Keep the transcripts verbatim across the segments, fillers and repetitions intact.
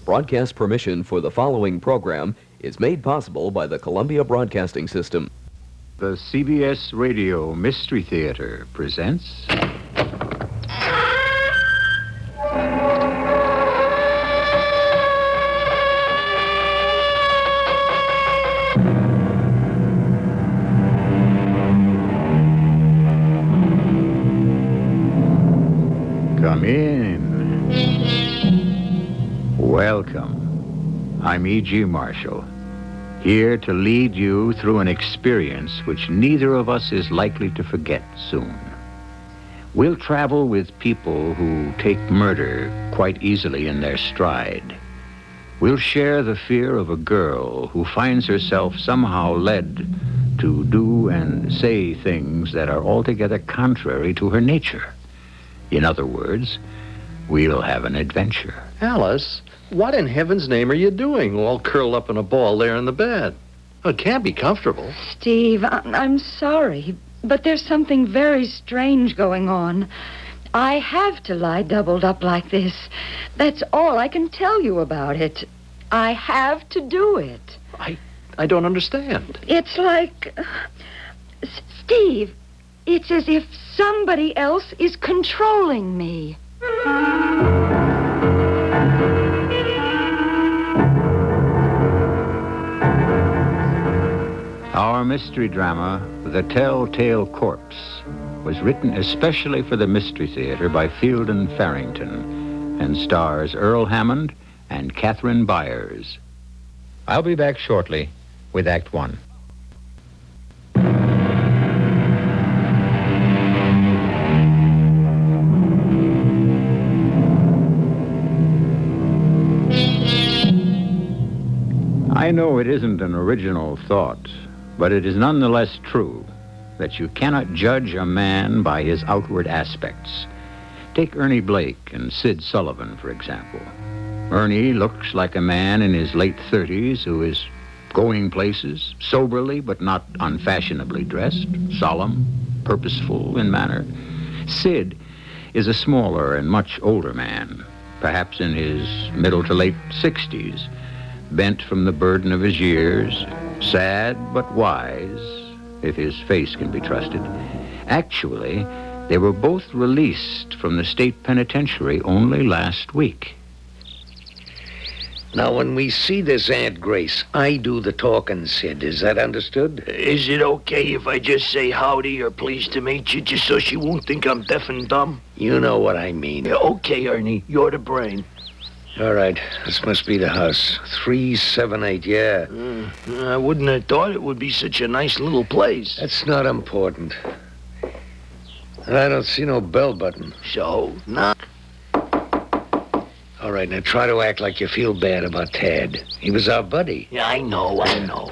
Broadcast permission for the following program is made possible by the Columbia Broadcasting System. The C B S Radio Mystery Theater presents... Come in. Welcome. I'm E G. Marshall, here to lead you through an experience which neither of us is likely to forget soon. We'll travel with people who take murder quite easily in their stride. We'll share the fear of a girl who finds herself somehow led to do and say things that are altogether contrary to her nature. In other words, we'll have an adventure. Alice, what in heaven's name are you doing, all curled up in a ball there in the bed? Oh, it can't be comfortable. Steve, I- I'm sorry, but there's something very strange going on. I have to lie doubled up like this. That's all I can tell you about it. I have to do it. I, I don't understand. It's like... uh, S- Steve, it's as if somebody else is controlling me. Our mystery drama, The Telltale Corpse, was written especially for the Mystery Theater by Fielden Farrington and stars Earl Hammond and Catherine Byers. I'll be back shortly with Act One. I know it isn't an original thought, but it is nonetheless true that you cannot judge a man by his outward aspects. Take Ernie Blake and Sid Sullivan, for example. Ernie looks like a man in his late thirties who is going places, soberly but not unfashionably dressed, solemn, purposeful in manner. Sid is a smaller and much older man, perhaps in his middle to late sixties, bent from the burden of his years, sad but wise, if his face can be trusted. Actually, they were both released from the state penitentiary only last week. Now, when we see this Aunt Grace, I do the talking, Sid. Is that understood? Is it okay if I just say howdy or pleased to meet you, just so she won't think I'm deaf and dumb? You know what I mean. Yeah, okay, Ernie. You're the brain. All right. This must be the house. three seven eight, yeah. Uh, I wouldn't have thought it would be such a nice little place. That's not important. And I don't see no bell button. So, knock. All right, now try to act like you feel bad about Tad. He was our buddy. Yeah, I know, I know.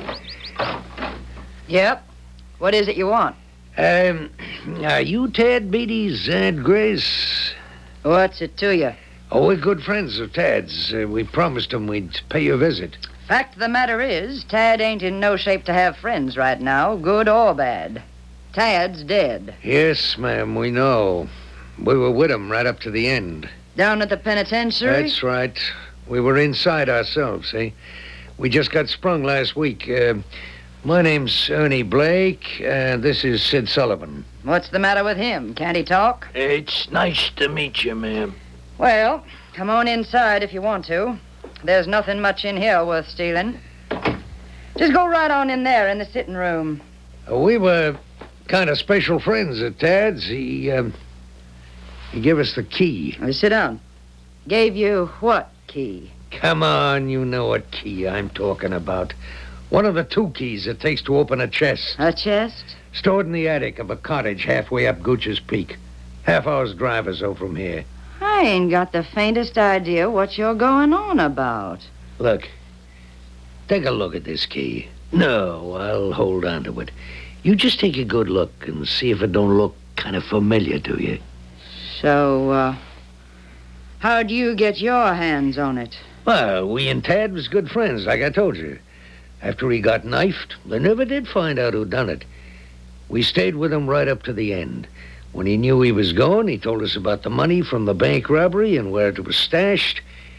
Yep. What is it you want? Um, are you Tad Beatty's Aunt Grace? What's it to you? Oh, we're good friends of Tad's. Uh, we promised him we'd pay you a visit. Fact of the matter is, Tad ain't in no shape to have friends right now, good or bad. Tad's dead. Yes, ma'am, we know. We were with him right up to the end. Down at the penitentiary? That's right. We were inside ourselves, eh? We just got sprung last week. Uh, my name's Ernie Blake, and this is Sid Sullivan. What's the matter with him? Can't he talk? It's nice to meet you, ma'am. Well, come on inside if you want to. There's nothing much in here worth stealing. Just go right on in there in the sitting room. Uh, we were kind of special friends at Tad's. He, um, he gave us the key. Now, sit down. Gave you what key? Come on, you know what key I'm talking about. One of the two keys it takes to open a chest. A chest? Stored in the attic of a cottage halfway up Gooch's Peak. Half hour's drive or so from here. I ain't got the faintest idea what you're going on about. Look, take a look at this key. No, I'll hold on to it. You just take a good look and see if it don't look kind of familiar to you. So, uh, how'd you get your hands on it? Well, we and Tad was good friends, like I told you. After he got knifed, they never did find out who done it. We stayed with him right up to the end. When he knew he was going, he told us about the money from the bank robbery and where it was stashed.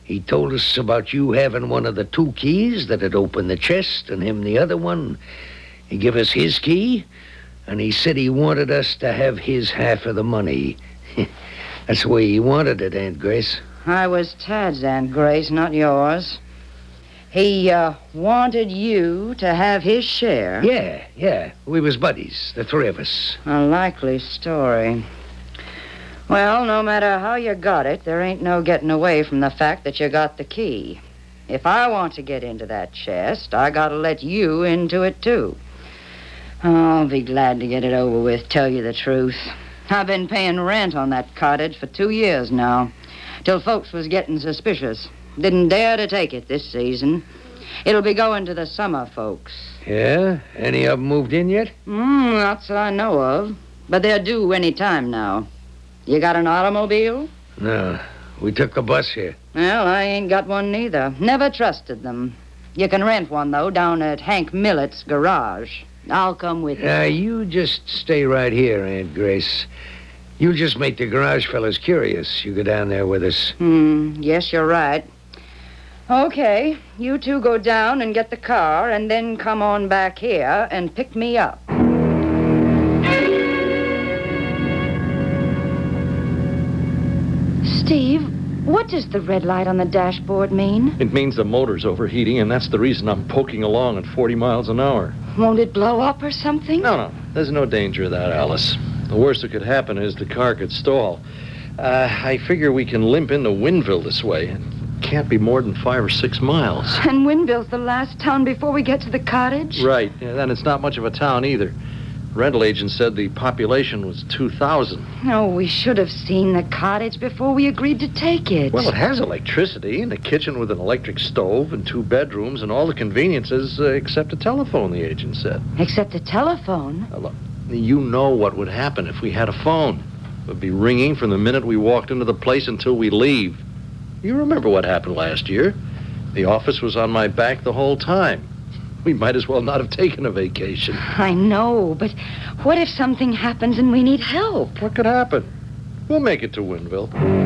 He told us about you having one of the two keys that had opened the chest and him the other one. He gave us his key, and he said he wanted us to have his half of the money. That's the way he wanted it, Aunt Grace. I was Tad's Aunt Grace, not yours. He, uh, wanted you to have his share. Yeah, yeah. We was buddies, the three of us. A likely story. Well, no matter how you got it, there ain't no getting away from the fact that you got the key. If I want to get into that chest, I gotta let you into it, too. I'll be glad to get it over with, tell you the truth. I've been paying rent on that cottage for two years now, till folks was getting suspicious. Didn't dare to take it this season. It'll be going to the summer folks. Yeah? Any of them moved in yet? Hmm, not that I know of. But they're due any time now. You got an automobile? No. We took the bus here. Well, I ain't got one neither. Never trusted them. You can rent one, though, down at Hank Millett's garage. I'll come with you. Now, you just stay right here, Aunt Grace. You'll just make the garage fellas curious. You go down there with us. Hmm, yes, you're right. Okay, you two go down and get the car, and then come on back here and pick me up. Steve, what does the red light on the dashboard mean? It means the motor's overheating, and that's the reason I'm poking along at forty miles an hour. Won't it blow up or something? No, no. There's no danger of that, Alice. The worst that could happen is the car could stall. Uh, I figure we can limp into Winville this way. It can't be more than five or six miles. And Winville's the last town before we get to the cottage? Right. Yeah, then it's not much of a town either. Rental agent said the population was two thousand. Oh, we should have seen the cottage before we agreed to take it. Well, it has electricity and a kitchen with an electric stove and two bedrooms and all the conveniences uh, except a telephone, the agent said. Except the telephone? Now, look, you know what would happen if we had a phone. It would be ringing from the minute we walked into the place until we leave. You remember what happened last year. The office was on my back the whole time. We might as well not have taken a vacation. I know, but what if something happens and we need help? What could happen? We'll make it to Winville.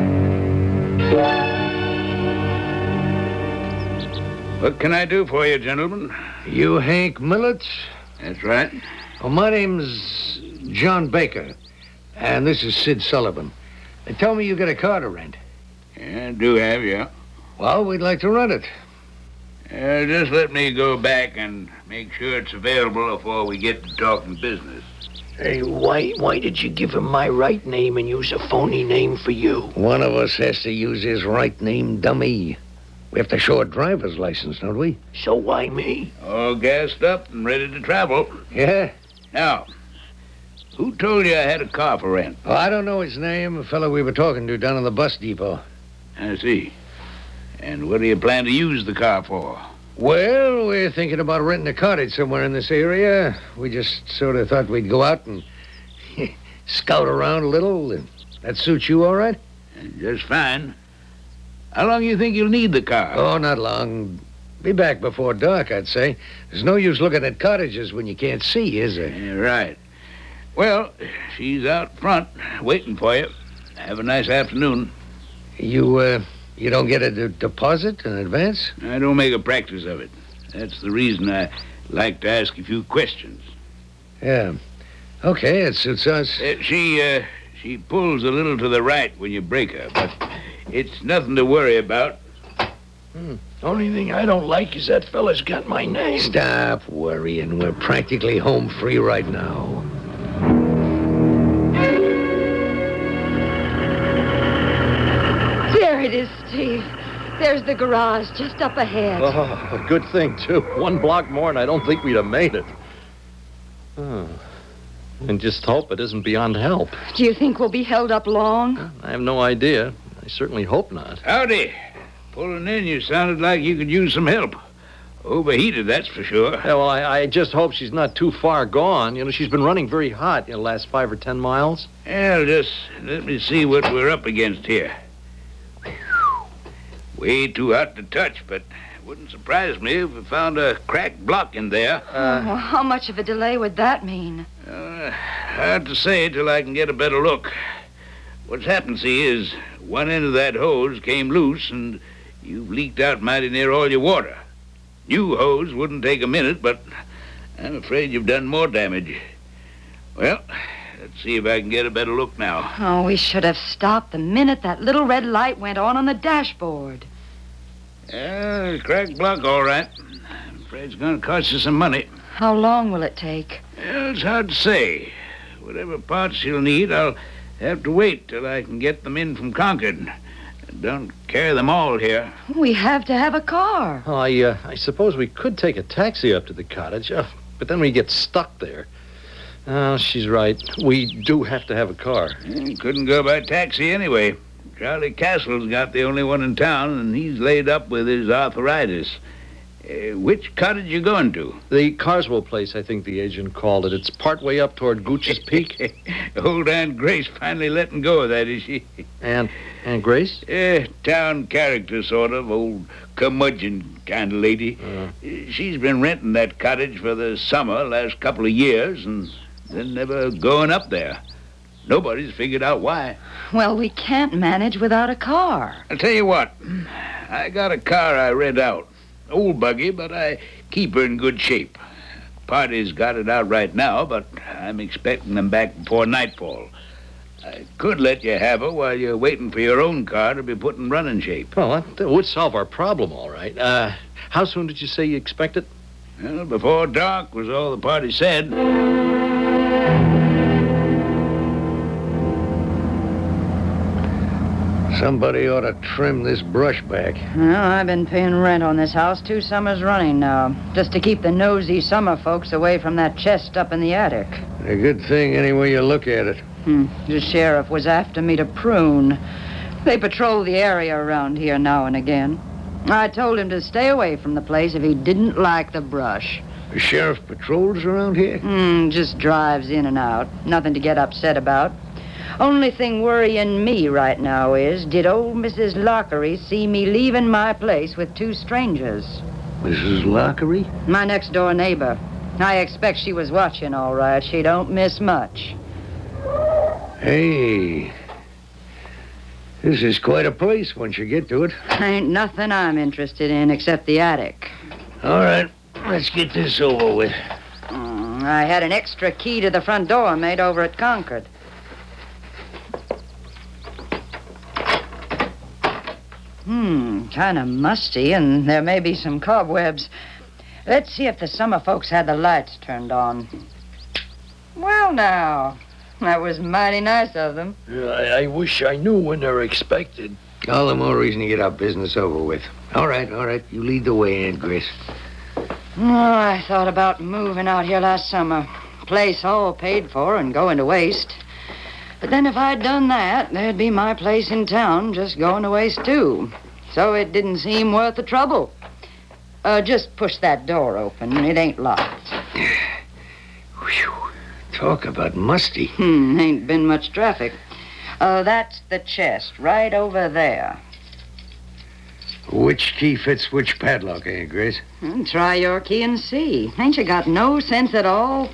What can I do for you, gentlemen? You Hank Millett? That's right. Well, my name's John Baker, and this is Sid Sullivan. They tell me you got a car to rent. Yeah, I do have, yeah. Well, we'd like to rent it. Uh, just let me go back and make sure it's available before we get to talking business. Hey, why why did you give him my right name and use a phony name for you? One of us has to use his right name, dummy. We have to show a driver's license, don't we? So why me? All gassed up and ready to travel. Yeah? Now, who told you I had a car for rent? Oh, I don't know his name. A fellow we were talking to down in the bus depot. I see. And what do you plan to use the car for? Well, we're thinking about renting a cottage somewhere in this area. We just sort of thought we'd go out and scout around a little. That suits you all right? Just fine. How long do you think you'll need the car? Oh, not long. Be back before dark, I'd say. There's no use looking at cottages when you can't see, is there? Yeah, right. Well, she's out front, waiting for you. Have a nice afternoon. You, uh, you don't get a d- deposit in advance? I don't make a practice of it. That's the reason I like to ask a few questions. Yeah. Okay, it suits us. Uh, she, uh, she pulls a little to the right when you break her, but it's nothing to worry about. Hmm. Only thing I don't like is that fella's got my name. Stop worrying. We're practically home free right now. There it is, Steve. There's the garage just up ahead. Oh, a good thing, too. One block more and I don't think we'd have made it. Oh. And just hope it isn't beyond help. Do you think we'll be held up long? I have no idea. I certainly hope not. Howdy. Pulling in, you sounded like you could use some help. Overheated, that's for sure. Yeah, well, I, I just hope she's not too far gone. You know, she's been running very hot in the last five or ten miles. Well, just let me see what we're up against here. Way too hot to touch, but it wouldn't surprise me if we found a cracked block in there. Uh, oh, how much of a delay would that mean? Uh, hard to say till I can get a better look. What's happened, see, is one end of that hose came loose, and You've leaked out mighty near all your water. New hose wouldn't take a minute, but I'm afraid you've done more damage. Well, let's see if I can get a better look now. Oh, we should have stopped the minute that little red light went on on the dashboard. Yeah, cracked block, all right. I'm afraid it's going to cost you some money. How long will it take? Well, it's hard to say. Whatever parts you'll need, I'll have to wait till I can get them in from Concord. Don't carry them all here. We have to have a car. Oh, I, uh, I suppose we could take a taxi up to the cottage, uh, but then we get stuck there. Oh, she's right. We do have to have a car. Yeah, couldn't go by taxi anyway. Charlie Castle's got the only one in town, and he's laid up with his arthritis. Uh, which cottage you going to? The Carswell place, I think the agent called it. It's partway up toward Gooch's Peak. Old Aunt Grace finally letting go of that, is she? And Aunt Grace? Eh, town character, sort of. Old curmudgeon kind of lady. Uh. She's been renting that cottage for the summer last couple of years, and then never going up there. Nobody's figured out why. Well, we can't manage without a car. I'll tell you what. I got a car I rent out. Old buggy, but I keep her in good shape. Party's got it out right now, but I'm expecting them back before nightfall. I could let you have her while you're waiting for your own car to be put in running shape. Well, that, that would solve our problem, all right. Uh, how soon did you say you expect it? Well, before dark was all the party said. Somebody ought to trim this brush back. Well, I've been paying rent on this house two summers running now, just to keep the nosy summer folks away from that chest up in the attic. A good thing any way you look at it. Hmm. The sheriff was after me to prune. They patrol the area around here now and again. I told him to stay away from the place if he didn't like the brush. The sheriff patrols around here? Hmm, just drives in and out. Nothing to get upset about. Only thing worrying me right now is, did old Missus Lockery see me leaving my place with two strangers? Missus Lockery? My next-door neighbor. I expect she was watching all right. She don't miss much. Hey, this is quite a place once you get to it. Ain't nothing I'm interested in except the attic. All right, let's get this over with. Mm, I had an extra key to the front door made over at Concord. Hmm, kind of musty, and there may be some cobwebs. Let's see if the summer folks had the lights turned on. Well, now, that was mighty nice of them. I, I wish I knew when they're expected. All the more reason to get our business over with. All right, all right, you lead the way, Aunt Grace. Oh, I thought about moving out here last summer. Place all paid for and going to waste. But then if I'd done that, there'd be my place in town just going to waste, too. So it didn't seem worth the trouble. Uh, just push that door open. It ain't locked. Whew. Talk about musty. Hmm, ain't been much traffic. Uh, that's the chest, right over there. Which key fits which padlock, Aunt Grace? Hmm, try your key and see. Ain't you got no sense at all?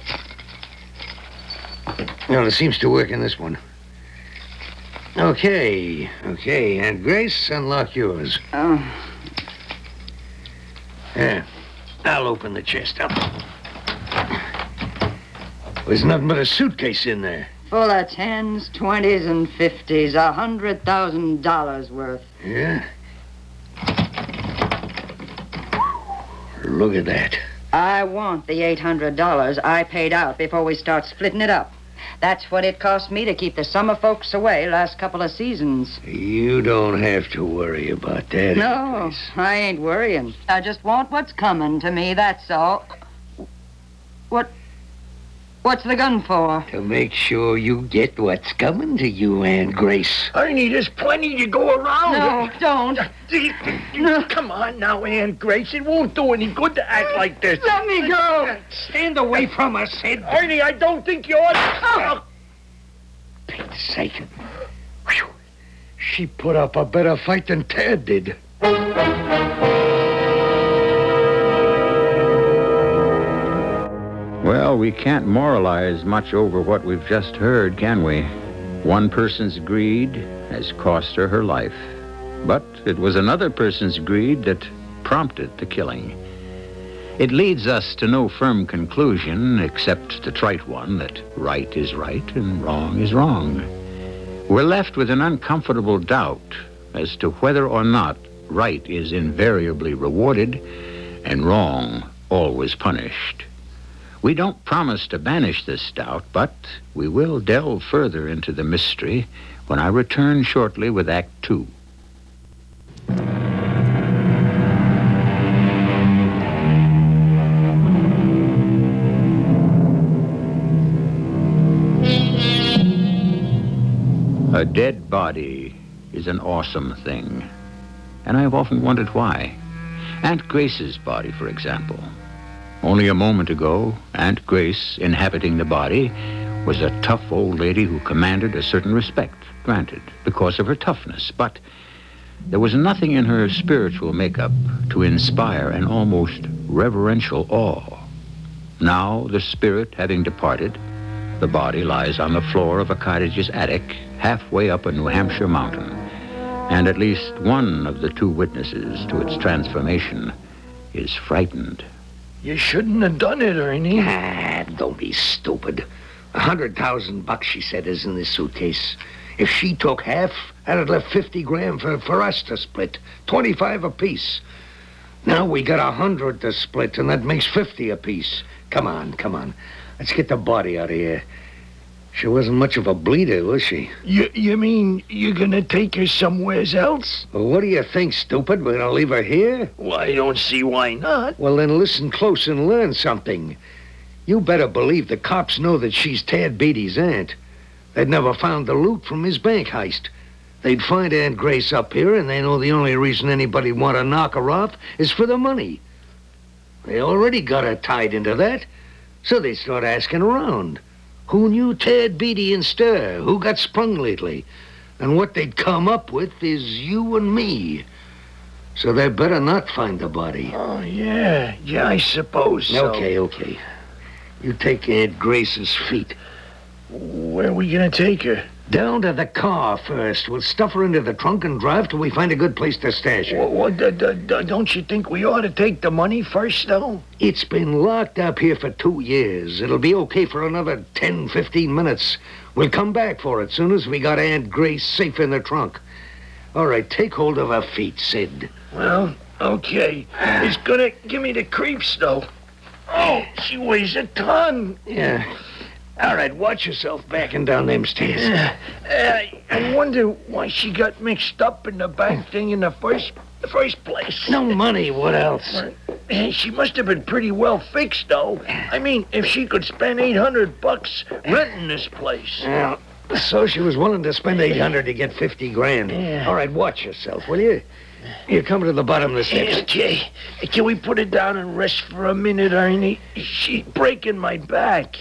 Well, it seems to work in this one. Okay, okay, Aunt Grace, unlock yours. Oh. Yeah, I'll open the chest up. There's nothing but a suitcase in there. Full of tens, twenties, and fifties. A hundred thousand dollars worth. Yeah? Look at that. I want the eight hundred dollars I paid out before we start splitting it up. That's what it cost me to keep the summer folks away last couple of seasons. You don't have to worry about that. No, Aunt Grace. I ain't worrying. I just want what's coming to me, that's all. What... What's the gun for? To make sure you get what's coming to you, Aunt Grace. Ernie, there's plenty to go around. No, don't. No. Come on now, Aunt Grace. It won't do any good to act like this. Let me go. Stand away from us, Sid. Ernie, I don't think you ought to. Oh. Pete's sake. Whew. She put up a better fight than Tad did. Well, we can't moralize much over what we've just heard, can we? One person's greed has cost her her life. But it was another person's greed that prompted the killing. It leads us to no firm conclusion except the trite one that right is right and wrong is wrong. We're left with an uncomfortable doubt as to whether or not right is invariably rewarded and wrong always punished. We don't promise to banish this doubt, but we will delve further into the mystery when I return shortly with Act Two. A dead body is an awesome thing, and I have often wondered why. Aunt Grace's body, for example. Only a moment ago, Aunt Grace, inhabiting the body, was a tough old lady who commanded a certain respect, granted, because of her toughness. But there was nothing in her spiritual makeup to inspire an almost reverential awe. Now, the spirit having departed, the body lies on the floor of a cottage's attic, halfway up a New Hampshire mountain, and at least one of the two witnesses to its transformation is frightened. You shouldn't have done it, Ernie. Ah, don't be stupid. A hundred thousand bucks, she said, is in this suitcase. If she took half, that'd left fifty grand for, for us to split. Twenty-five apiece. Now we got a hundred to split, and that makes fifty apiece. Come on, come on. Let's get the body out of here. She wasn't much of a bleeder, was she? You, you mean you're gonna take her somewhere else? Well, what do you think, stupid? We're gonna leave her here? Well, I don't see why not. Well, then listen close and learn something. You better believe the cops know that she's Tad Beatty's aunt. They'd never found the loot from his bank heist. They'd find Aunt Grace up here, and they know the only reason anybody'd want to knock her off is for the money. They already got her tied into that, so they start asking around. Who knew Tad Beatty in stir? Who got sprung lately? And what they'd come up with is you and me. So they better not find the body. Oh, yeah. Yeah, I suppose so. Okay, okay. You take Aunt Grace's feet. Where are we gonna take her? Down to the car first. We'll stuff her into the trunk and drive till we find a good place to stash her. What, what, d- d- d- don't you think we ought to take the money first, though? It's been locked up here for two years. It'll be okay for another ten, fifteen minutes. We'll come back for it soon as we got Aunt Grace safe in the trunk. All right, take hold of her feet, Sid. Well, okay. It's gonna give me the creeps, though. Oh, she weighs a ton. Yeah. All right, watch yourself backing down them stairs. Uh, uh, I wonder why she got mixed up in the bank thing in the first the first place. No money, what else? Uh, She must have been pretty well fixed, though. I mean, if she could spend eight hundred bucks renting this place. Well, so she was willing to spend eight hundred to get fifty grand. Yeah. All right, watch yourself, will you? You come to the bottom of the steps. Okay. Can we put her down and rest for a minute, Ernie? She's breaking my back.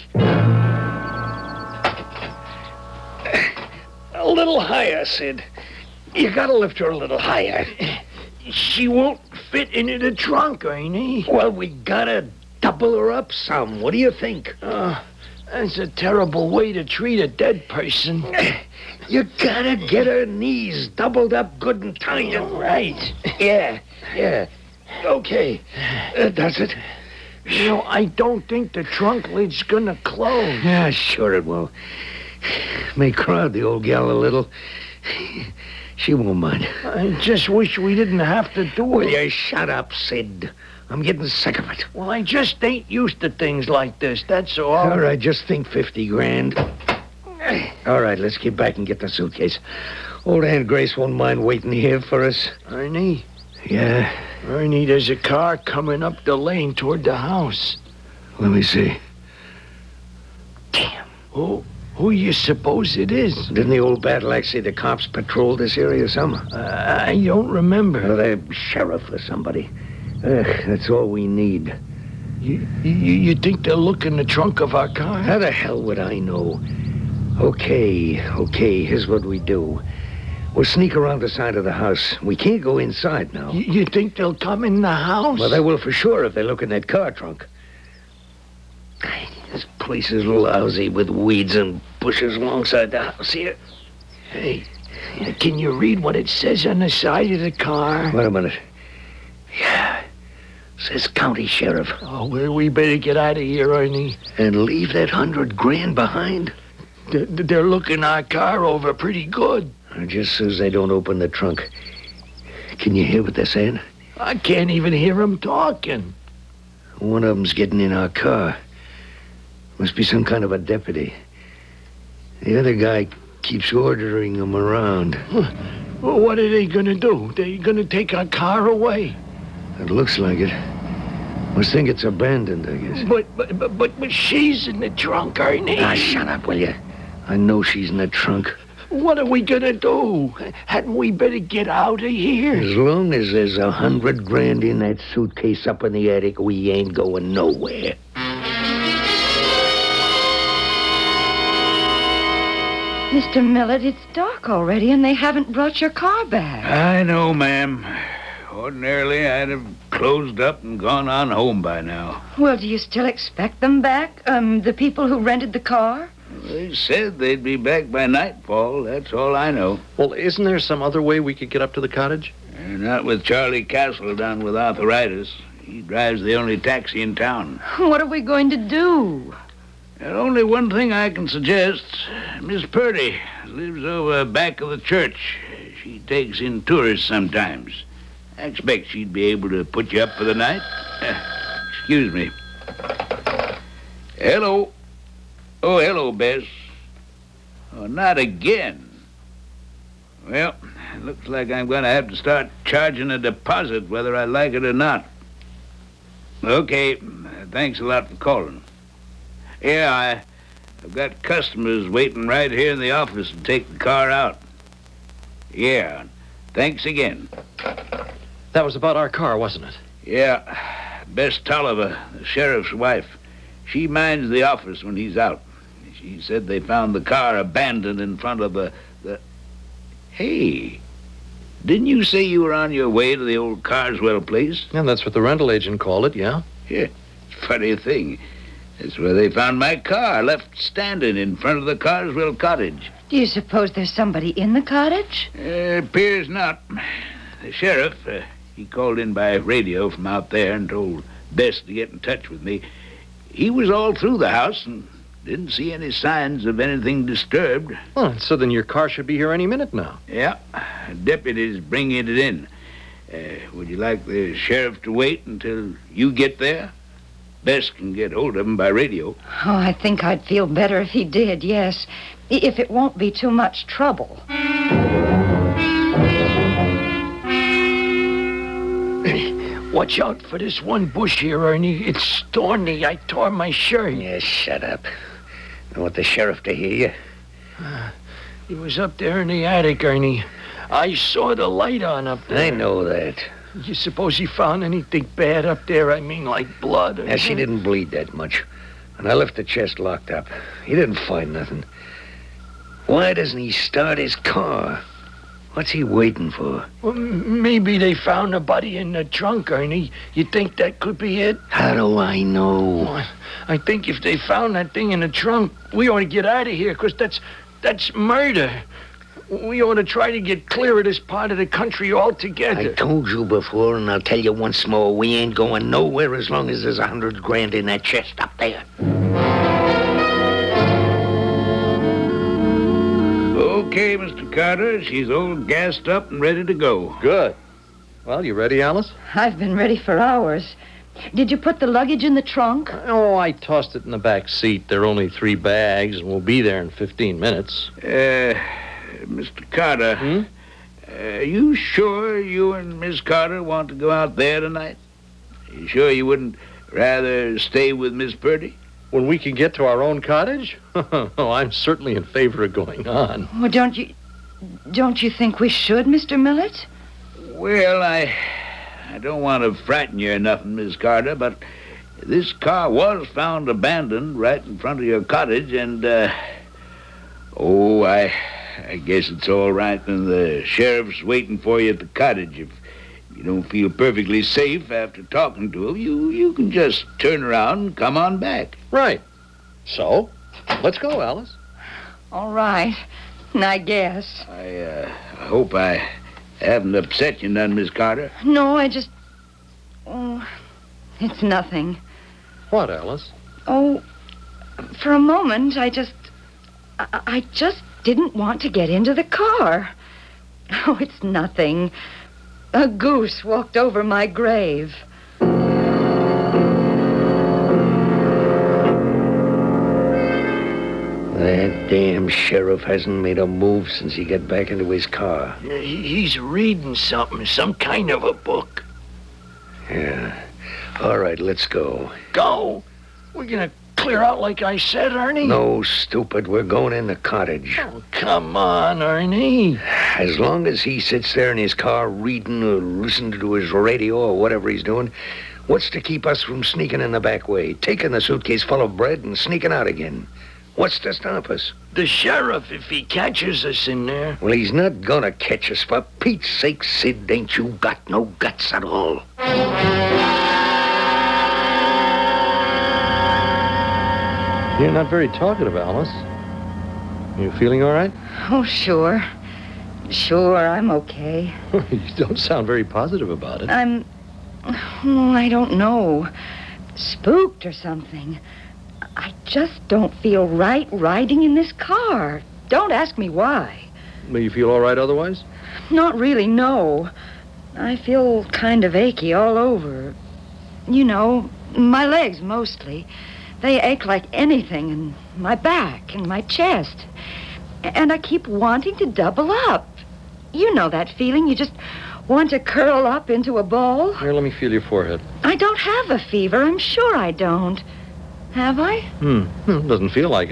A little higher, Sid. You gotta lift her a little higher. She won't fit into the trunk, Ernie. Well, we gotta double her up some. What do you think? Uh, that's a terrible way to treat a dead person. You gotta get her knees doubled up good and tight. Right. Yeah, yeah. Okay. Uh, does it? You know, I don't think the trunk lid's gonna close. Yeah, sure it will. May crowd the old gal a little. She won't mind. I just wish we didn't have to do Will it. you shut up, Sid? I'm getting sick of it. Well, I just ain't used to things like this, that's all. All right, just think fifty grand. All right, let's get back and get the suitcase. Old Aunt Grace won't mind waiting here for us. Ernie, Yeah, Ernie, there's a car coming up the lane toward the house. let me see. Damn. Who, who you suppose it is? Didn't the old battle axe say the cops patrolled this area some? Uh, I don't remember. Or the sheriff or somebody. Ugh, that's all we need. You, you, you think they'll look in the trunk of our car? How the hell would I know? Okay, okay, here's what we do. We'll sneak around the side of the house. We can't go inside now. You, you think they'll come in the house? Well, they will for sure if they look in that car trunk. This place is lousy with weeds and bushes alongside the house here. Hey, Can you read what it says on the side of the car? Wait a minute. Yeah. Says county sheriff. Oh, well, we better get out of here, Ernie. And leave that hundred grand behind? They're, they're looking our car over pretty good. Just says they don't open the trunk. Can you hear what they're saying? I can't even hear them talking. One of them's getting in our car. Must be some kind of a deputy. The other guy keeps ordering them around. Well, what are they gonna do? They gonna take our car away? It looks like it. Must think it's abandoned, I guess. But, but, but, but, but she's in the trunk, Ernie. Ah, shut up, will you? I know she's in the trunk. What are we gonna do? Hadn't we better get out of here? As long as there's a hundred grand in that suitcase up in the attic, we ain't going nowhere. Mister Millett, it's dark already, and they haven't brought your car back. I know, ma'am. Ordinarily, I'd have closed up and gone on home by now. Well, do you still expect them back? Um, the people who rented the car? They said they'd be back by nightfall. That's all I know. Well, isn't there some other way we could get up to the cottage? Uh, not with Charlie Castle down with arthritis. He drives the only taxi in town. What are we going to do? There's only one thing I can suggest. Miss Purdy lives over back of the church. She takes in tourists sometimes. I expect she'd be able to put you up for the night. Uh, excuse me. Hello. Oh, hello, Bess. Oh, not again. Well, it looks like I'm going to have to start charging a deposit whether I like it or not. Okay, thanks a lot for calling. Yeah, I, I've got customers waiting right here in the office to take the car out. Yeah, thanks again. That was about our car, wasn't it? Yeah, Bess Tolliver, the sheriff's wife. She minds the office when he's out. She said they found the car abandoned in front of the... the... Hey, didn't you say you were on your way to the old Carswell place? Yeah, that's what the rental agent called it, yeah. Yeah, funny thing. That's where they found my car, left standing in front of the Carswell cottage. Do you suppose there's somebody in the cottage? Uh, appears not. The sheriff, uh, he called in by radio from out there and told Bess to get in touch with me. He was all through the house and didn't see any signs of anything disturbed. Well, so then your car should be here any minute now. Yeah, deputy's bringing it in. Uh, would you like the sheriff to wait until you get there? Bess can get hold of him by radio. Oh, I think I'd feel better if he did, yes. If it won't be too much trouble. Watch out for this one bush here, Ernie. It's thorny. I tore my shirt. Yeah, shut up. I want the sheriff to hear you. Uh, he was up there in the attic, Ernie. I saw the light on up there. I know that. You suppose he found anything bad up there? I mean, like blood or Yeah, she didn't bleed that much. And I left the chest locked up. He didn't find nothing. Why doesn't he start his car? What's he waiting for? Well, m- maybe they found the body in the trunk, Ernie. You think that could be it? How do I know? Well, I think if they found that thing in the trunk, we ought to get out of here, because that's, that's murder. We ought to try to get clear of this part of the country altogether. I told you before, and I'll tell you once more, we ain't going nowhere as long as there's a hundred grand in that chest up there. Okay, Mister Carter, she's all gassed up and ready to go. Good. Well, you ready, Alice? I've been ready for hours. Did you put the luggage in the trunk? Oh, I tossed it in the back seat. There are only three bags, and we'll be there in fifteen minutes. Uh, Mister Carter, Hmm? uh, you sure you and Miss Carter want to go out there tonight? You sure you wouldn't rather stay with Miss Purdy? When we can get to our own cottage? Oh, I'm certainly in favor of going on. Well, don't you... Don't you think we should, Mister Millett? Well, I... I don't want to frighten you or nothing, Miss Carter, but this car was found abandoned right in front of your cottage, and, uh... Oh, I... I guess it's all right, and the sheriff's waiting for you at the cottage. If you don't feel perfectly safe after talking to him, you, you can just turn around and come on back. Right. So, let's go, Alice. All right. I guess. I, uh, I hope I haven't upset you none, Miss Carter. No, I just... Oh, it's nothing. What, Alice? Oh, for a moment, I just... I, I just didn't want to get into the car. Oh, it's nothing. A goose walked over my grave. That damn sheriff hasn't made a move since he got back into his car. He- He's reading something, some kind of a book. Yeah. All right, let's go. Go. We're gonna clear out like I said, Ernie? No, stupid. We're going in the cottage. Oh, come on, Ernie. As long as he sits there in his car reading or listening to his radio or whatever he's doing, what's to keep us from sneaking in the back way, taking the suitcase full of bread and sneaking out again? What's to stop us? The sheriff, if he catches us in there. Well, he's not gonna catch us. For Pete's sake, Sid, ain't you got no guts at all? You're not very talkative, Alice. You feeling all right? Oh, sure. Sure, I'm okay. You don't sound very positive about it. I'm... Oh, I don't know. Spooked or something. I just don't feel right riding in this car. Don't ask me why. But you feel all right otherwise? Not really, no. I feel kind of achy all over. You know, my legs mostly. They ache like anything, and my back and my chest. And I keep wanting to double up. You know that feeling. You just want to curl up into a ball. Here, let me feel your forehead. I don't have a fever. I'm sure I don't. Have I? Hmm. Hmm, Doesn't feel like it.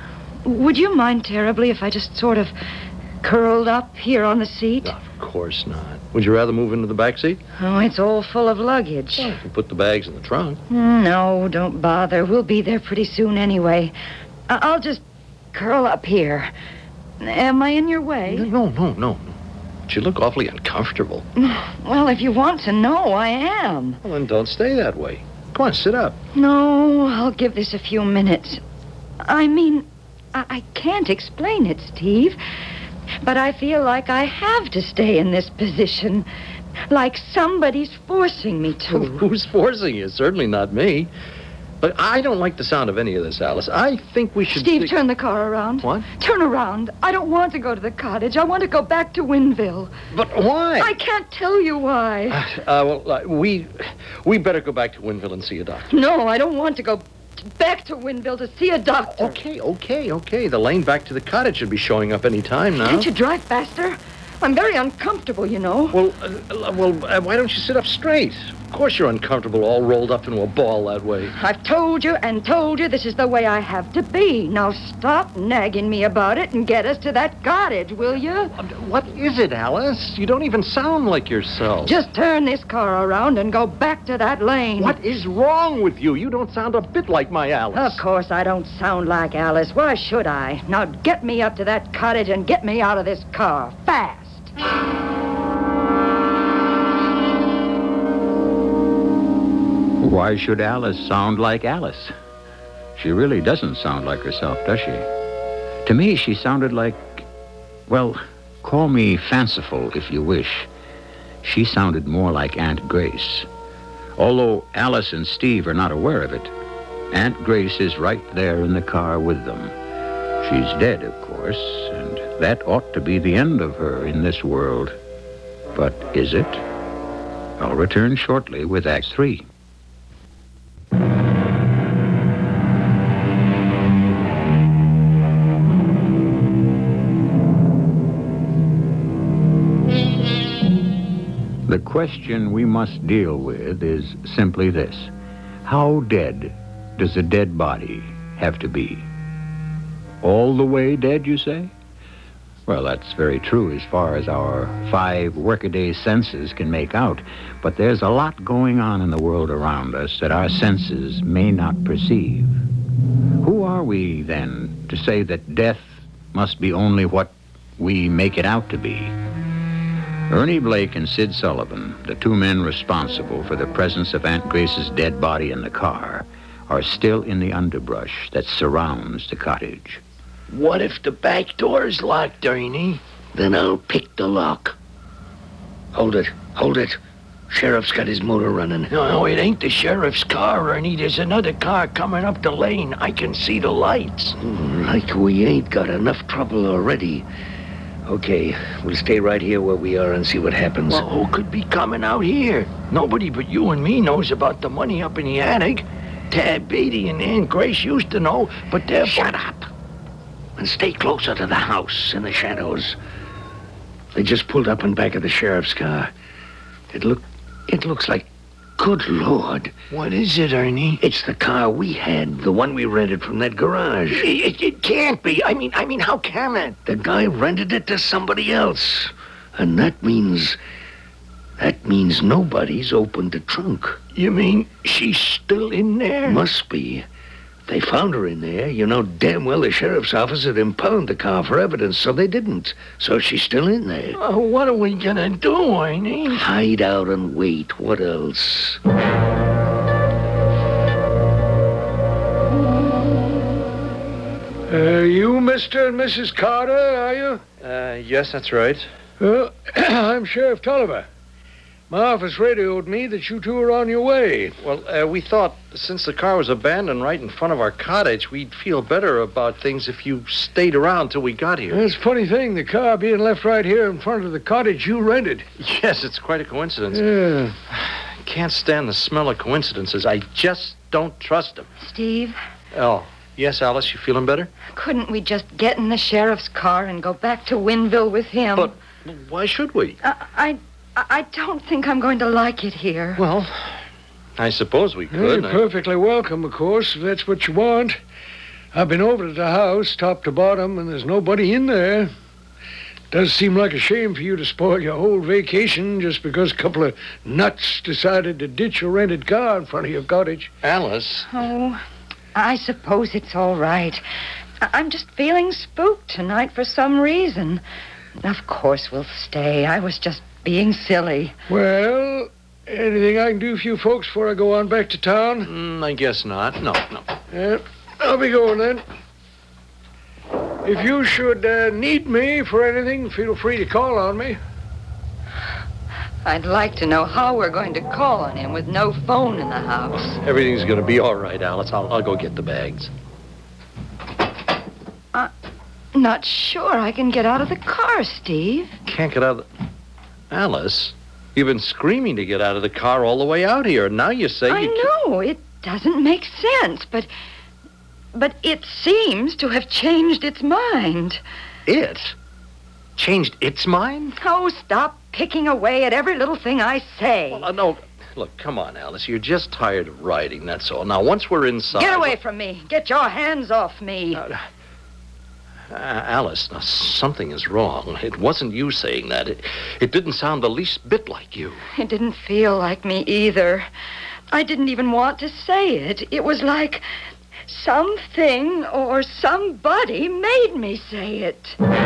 Would you mind terribly if I just sort of curled up here on the seat? Of course not. Would you rather move into the back seat? Oh, it's all full of luggage. You can put the bags in the trunk. No, don't bother. We'll be there pretty soon anyway. I- I'll just curl up here. Am I in your way? No, no, no, no. But you look awfully uncomfortable. Well, if you want to know, I am. Well, then don't stay that way. Come on, sit up. No, I'll give this a few minutes. I mean, I, I can't explain it, Steve. But I feel like I have to stay in this position. Like somebody's forcing me to. Who's forcing you? Certainly not me. But I don't like the sound of any of this, Alice. I think we should... Steve, thi- turn the car around. What? Turn around. I don't want to go to the cottage. I want to go back to Winville. But why? I can't tell you why. Uh, well, uh, we... We better go back to Winville and see a doctor. No, I don't want to go back to Winville to see a doctor. Okay, okay, okay. The lane back to the cottage should be showing up any time now. Can't you drive faster? I'm very uncomfortable, you know. Well, uh, well, uh, why don't you sit up straight? Of course you're uncomfortable, all rolled up into a ball that way. I've told you and told you this is the way I have to be. Now stop nagging me about it and get us to that cottage, will you? What is it, Alice? You don't even sound like yourself. Just turn this car around and go back to that lane. What is wrong with you? You don't sound a bit like my Alice. Of course I don't sound like Alice. Why should I? Now get me up to that cottage and get me out of this car. Fast. Why should Alice sound like Alice? She really doesn't sound like herself, does she? To me, she sounded like, well, call me fanciful if you wish. She sounded more like Aunt Grace. Although Alice and Steve are not aware of it, Aunt Grace is right there in the car with them. She's dead, of course, and that ought to be the end of her in this world. But is it? I'll return shortly with Act Three. The question we must deal with is simply this. How dead does a dead body have to be? All the way dead, you say? Well, that's very true as far as our five workaday senses can make out. But there's a lot going on in the world around us that our senses may not perceive. Who are we, then, to say that death must be only what we make it out to be? Ernie Blake and Sid Sullivan, the two men responsible for the presence of Aunt Grace's dead body in the car, are still in the underbrush that surrounds the cottage. What if the back door's locked, Ernie? Then I'll pick the lock. Hold it. Hold it. Sheriff's got his motor running. No, no, it ain't the sheriff's car, Ernie. There's another car coming up the lane. I can see the lights. Like we ain't got enough trouble already. Okay, we'll stay right here where we are and see what happens. Well, who could be coming out here? Nobody but you and me knows about the money up in the attic. Tad Beatty and Aunt Grace used to know, but they're... Shut up. And stay closer to the house in the shadows. They just pulled up in back of the sheriff's car. It look, it looks like... Good Lord. What is it, Ernie? It's the car we had, the one we rented from that garage. It, it, it can't be. I mean, I mean, how can it? The guy rented it to somebody else. And that means... That means nobody's opened the trunk. You mean she's still in there? Must be. They found her in there. You know damn well the sheriff's office had impounded the car for evidence, so they didn't. So she's still in there. Uh, what are we gonna do, Ernie? Hide out and wait. What else? Uh, you Mister and Missus Carter, are you? Uh, yes, that's right. Uh, I'm Sheriff Tolliver. My office radioed me that you two are on your way. Well, uh, we thought since the car was abandoned right in front of our cottage, we'd feel better about things if you stayed around till we got here. It's a funny thing, the car being left right here in front of the cottage you rented. Yes, it's quite a coincidence. Yeah. Can't stand the smell of coincidences. I just don't trust them. Steve, Oh, yes, Alice, you feeling better? couldn't we just get in the sheriff's car and go back to Winville with him? But why should we? I, I, I don't think I'm going to like it here. Well, I suppose we Yeah, could. you're I- perfectly welcome, of course, if that's what you want. I've been over to the house, top to bottom, and there's nobody in there. Does seem like a shame for you to spoil your whole vacation just because a couple of nuts decided to ditch a rented car in front of your cottage. Alice, Oh, I suppose it's all right. I- I'm just feeling spooked tonight for some reason. Of course we'll stay. I was just being silly. Well, anything I can do for you folks before I go on back to town? mm, I guess not. No, no. Yeah, I'll be going then. If you should uh, need me for anything, feel free to call on me. I'd like to know how we're going to call on him with no phone in the house. Everything's going to be all right, Alice. I'll, I'll go get the bags. Not sure I can get out of the car, Steve. Can't get out of the... Alice, you've been screaming to get out of the car all the way out here. Now you say I you... ca- know, it doesn't make sense, but... But it seems to have changed its mind. It? Changed its mind? Oh, stop picking away at every little thing I say. Well, uh, no. Look, come on, Alice. You're just tired of riding, that's all. Now, once we're inside... Get away from me. Get your hands off me. Uh, uh, Alice, now, something is wrong. It wasn't you saying that. It, it didn't sound the least bit like you. It didn't feel like me either. I didn't even want to say it. It was like something or somebody made me say it.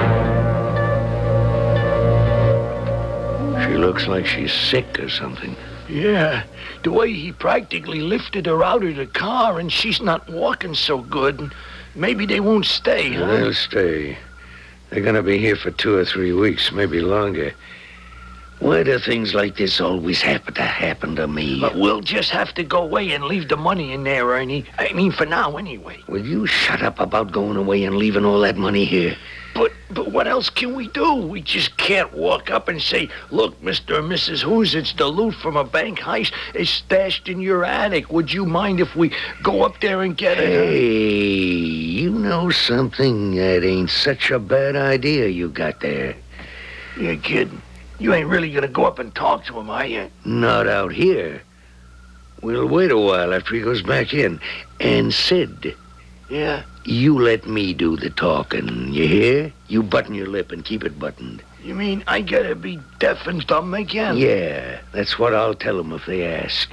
She looks like she's sick or something. Yeah, the way he practically lifted her out of the car and she's not walking so good. And maybe they won't stay, huh? They'll stay. They're gonna be here for two or three weeks, maybe longer. Why do things like this always happen to happen to me? But we'll just have to go away and leave the money in there, Ernie. I mean, for now, anyway. Will you shut up about going away and leaving all that money here? But but what else can we do? We just can't walk up and say, look, Mister and Missus Who's, it's the loot from a bank heist. It's stashed in your attic. Would you mind if we go up there and get it? Hey, you know something? That ain't such a bad idea you got there. You're kidding. You ain't really gonna go up and talk to him, are you? Not out here. We'll wait a while after he goes back in. And Sid, Yeah? you let me do the talking, you hear? You button your lip and keep it buttoned. You mean I gotta be deaf and dumb again? Yeah, that's what I'll tell them if they ask.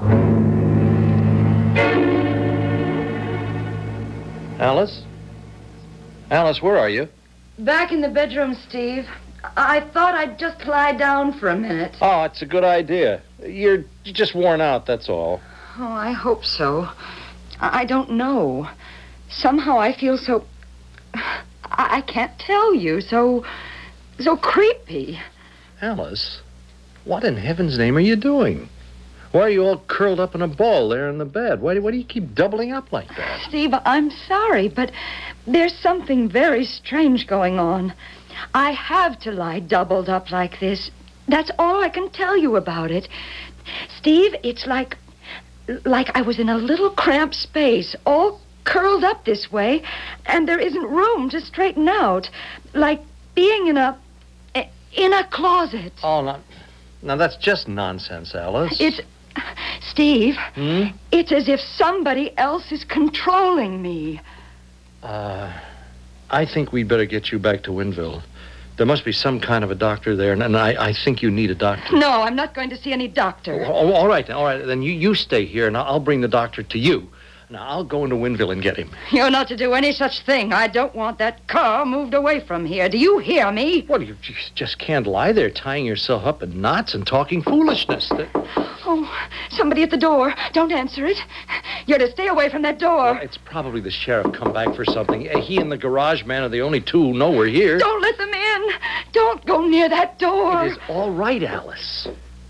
Alice? Alice, where are you? Back in the bedroom, Steve. I thought I'd just lie down for a minute. Oh, it's a good idea. You're, you're just worn out, that's all. Oh, I hope so. I I don't know. Somehow I feel so... I, I can't tell you. So, so creepy. Alice, what in heaven's name are you doing? Why are you all curled up in a ball there in the bed? Why, why do you keep doubling up like that? Steve, I'm sorry, but there's something very strange going on. I have to lie doubled up like this. That's all I can tell you about it. Steve, it's like... like I was in a little cramped space, all curled up this way, and there isn't room to straighten out. Like being in a... in a closet. Oh, no. Now, that's just nonsense, Alice. It's... Steve, Hmm? it's as if somebody else is controlling me. Uh, I think we'd better get you back to Winville. There must be some kind of a doctor there, and, and I, I think you need a doctor. No, I'm not going to see any doctor. Oh, all right, all right. Then you, you stay here, and I'll, I'll bring the doctor to you. Now, I'll go into Winville and get him. You're not to do any such thing. I don't want that car moved away from here. Do you hear me? Well, you just can't lie there tying yourself up in knots and talking foolishness. That... Oh, somebody at the door. Don't answer it. You're to stay away from that door. Well, it's probably the sheriff come back for something. Uh, He and the garage man are the only two who know we're here. Don't let them in. Don't go near that door. It is all right, Alice.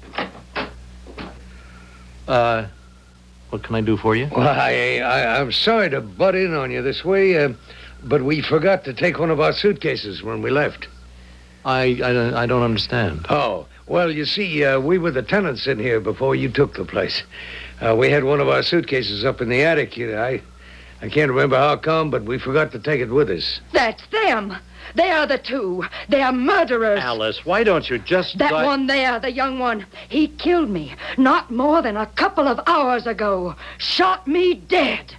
Uh, what can I do for you? Well, I, I, I'm sorry to butt in on you this way, uh, but we forgot to take one of our suitcases when we left. I, I, I don't understand. Oh, well, you see, uh, we were the tenants in here before you took the place. Uh, we had one of our suitcases up in the attic. You know, I, I can't remember how come, but we forgot to take it with us. That's them. They are the two. They are murderers. Alice, why don't you just... That di- one there, the young one, he killed me not more than a couple of hours ago. Shot me dead.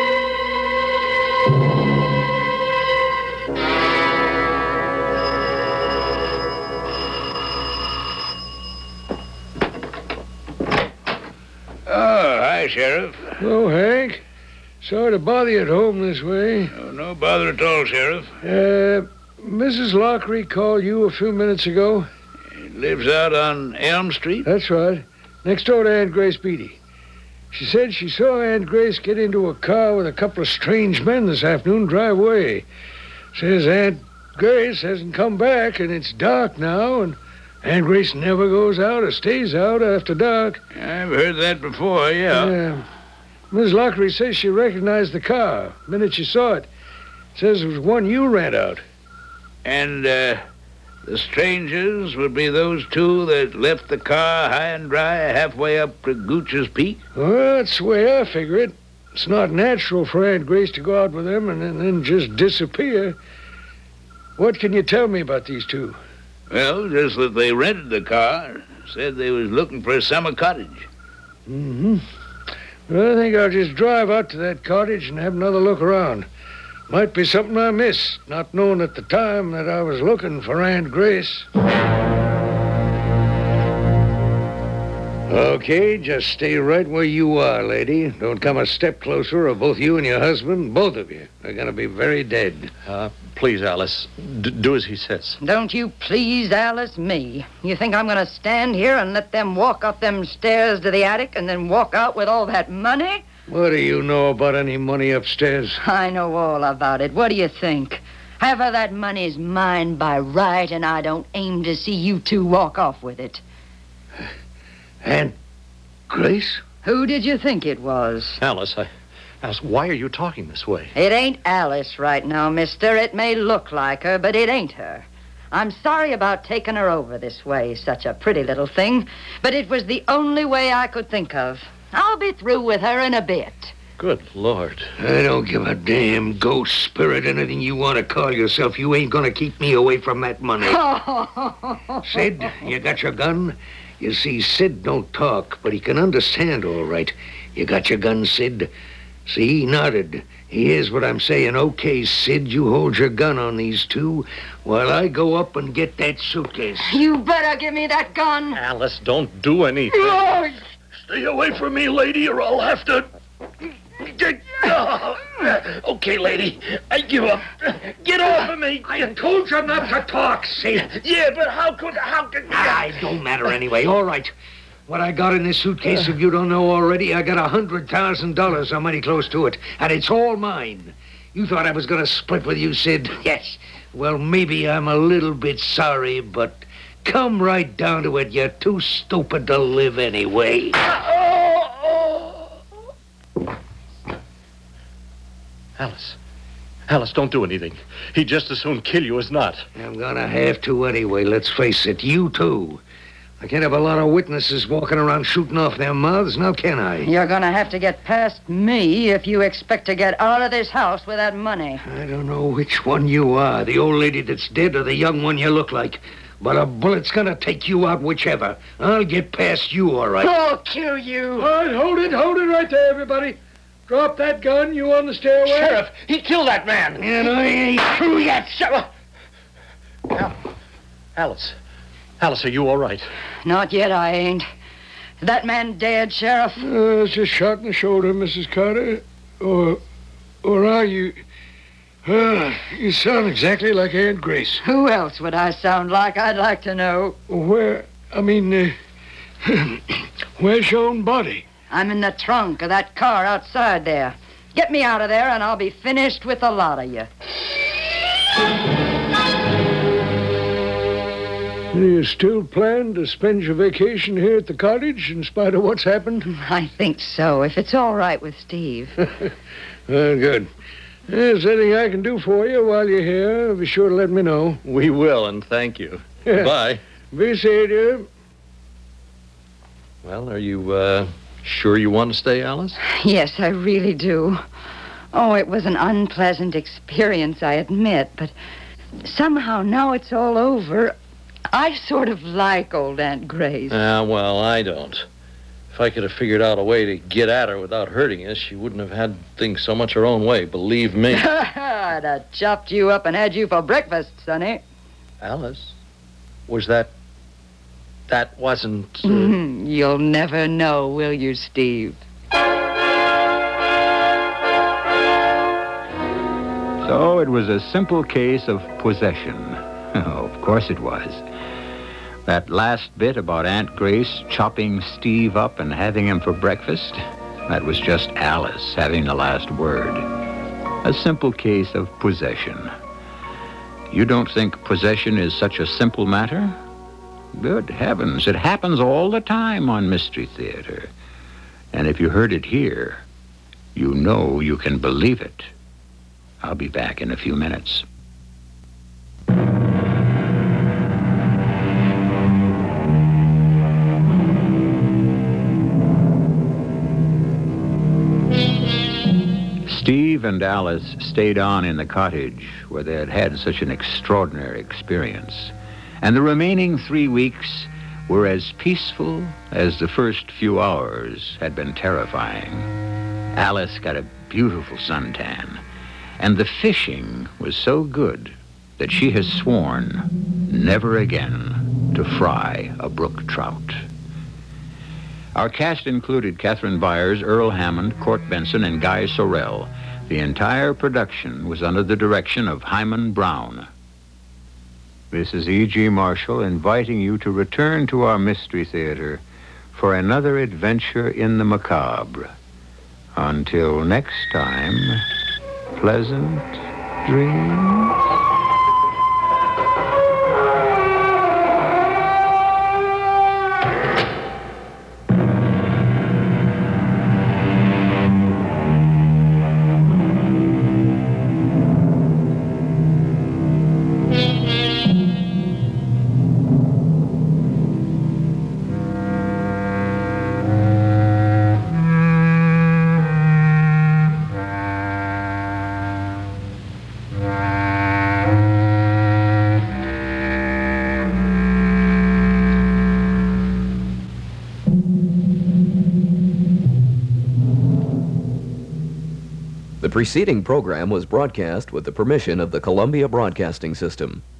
Oh, hi, Sheriff. Hello, Hank. Sorry to bother you at home this way. Oh, no bother at all, Sheriff. Uh, Missus Lockery called you a few minutes ago. He lives out on Elm Street. That's right. Next door to Aunt Grace Beatty. She said she saw Aunt Grace get into a car with a couple of strange men this afternoon drive away. Says Aunt Grace hasn't come back, and it's dark now, and Aunt Grace never goes out or stays out after dark. I've heard that before, yeah. Yeah. Miss Lockery says she recognized the car the minute she saw it. Says it was one you ran out. And, uh, the strangers would be those two that left the car high and dry halfway up to Gooch's Peak? Well, that's the way I figure it. It's not natural for Aunt Grace to go out with them and then, then just disappear. What can you tell me about these two? Well, just that they rented the car. Said they was looking for a summer cottage. Mm-hmm. Well, I think I'll just drive out to that cottage and have another look around. Might be something I missed, not knowing at the time that I was looking for Aunt Grace. Okay, just stay right where you are, lady. Don't come a step closer, or both you and your husband, both of you, are going to be very dead. Uh, please, Alice, d- do as he says. Don't you please, Alice, me. You think I'm going to stand here and let them walk up them stairs to the attic and then walk out with all that money? What do you know about any money upstairs? I know all about it. What do you think? Half of that money's mine by right, and I don't aim to see you two walk off with it. Aunt Grace? Who did you think it was? Alice, I... Alice, why are you talking this way? It ain't Alice right now, mister. It may look like her, but it ain't her. I'm sorry about taking her over this way, such a pretty little thing, but it was the only way I could think of. I'll be through with her in a bit. Good Lord. I don't give a damn ghost, spirit, anything you want to call yourself. You ain't gonna keep me away from that money. Sid, you got your gun? You see, Sid don't talk, but he can understand all right. You got your gun, Sid? See, he nodded. He hears what I'm saying. Okay, Sid, you hold your gun on these two while I go up and get that suitcase. You better give me that gun. Alice, don't do anything. Oh, Stay away from me, lady, or I'll have to... Okay, lady, I give up. Get off of me. I told you not to talk, Sid. Yeah, but how could... How could... Ah, it don't matter anyway. All right. What I got in this suitcase, if you don't know already, I got a hundred thousand dollars or money close to it, and it's all mine. You thought I was going to split with you, Sid? Yes. Well, maybe I'm a little bit sorry, but come right down to it, you're too stupid to live anyway. Alice. Alice, don't do anything. He'd just as soon kill you as not. I'm gonna have to anyway, let's face it. You too. I can't have a lot of witnesses walking around shooting off their mouths, now can I? You're gonna have to get past me if you expect to get out of this house with that money. I don't know which one you are, the old lady that's dead or the young one you look like. But a bullet's gonna take you out whichever. I'll get past you, all right. I'll kill you. All right, hold it, hold it right there, everybody. Drop that gun, you on the stairway. Sheriff, he killed that man. And I ain't through yet. Al- Alice. Alice, are you all right? Not yet, I ain't. That man dead, Sheriff? Uh, it's just shot in the shoulder, Missus Carter. Or, or are you... Uh, you sound exactly like Aunt Grace. Who else would I sound like, I'd like to know? Where, I mean, uh, where's your own body? I'm in the trunk of that car outside there. Get me out of there and I'll be finished with a lot of you. Do you still plan to spend your vacation here at the cottage in spite of what's happened? I think so, if it's all right with Steve. Well, good. If there's anything I can do for you while you're here, be sure to let me know. We will, and thank you. Yeah. Bye. Be safe, dear. Well, are you, uh, sure you want to stay, Alice? Yes, I really do. Oh, it was an unpleasant experience, I admit, but somehow now it's all over, I sort of like old Aunt Grace. Ah, uh, well, I don't. If I could have figured out a way to get at her without hurting us, she wouldn't have had things so much her own way, believe me. I'd have chopped you up and had you for breakfast, Sonny. Alice, was that... that wasn't... Uh... Mm, you'll never know, will you, Steve? So it was a simple case of possession. Oh, of course it was. That last bit about Aunt Grace chopping Steve up and having him for breakfast, that was just Alice having the last word. A simple case of possession. You don't think possession is such a simple matter? Good heavens, it happens all the time on Mystery Theater. And if you heard it here, you know you can believe it. I'll be back in a few minutes. Steve and Alice stayed on in the cottage where they had had such an extraordinary experience. And the remaining three weeks were as peaceful as the first few hours had been terrifying. Alice got a beautiful suntan, and the fishing was so good that she has sworn never again to fry a brook trout. Our cast included Catherine Byers, Earl Hammond, Court Benson, and Guy Sorrell. The entire production was under the direction of Hyman Brown. This is E G. Marshall inviting you to return to our Mystery Theater for another adventure in the macabre. Until next time, pleasant dreams. The preceding program was broadcast with the permission of the Columbia Broadcasting System.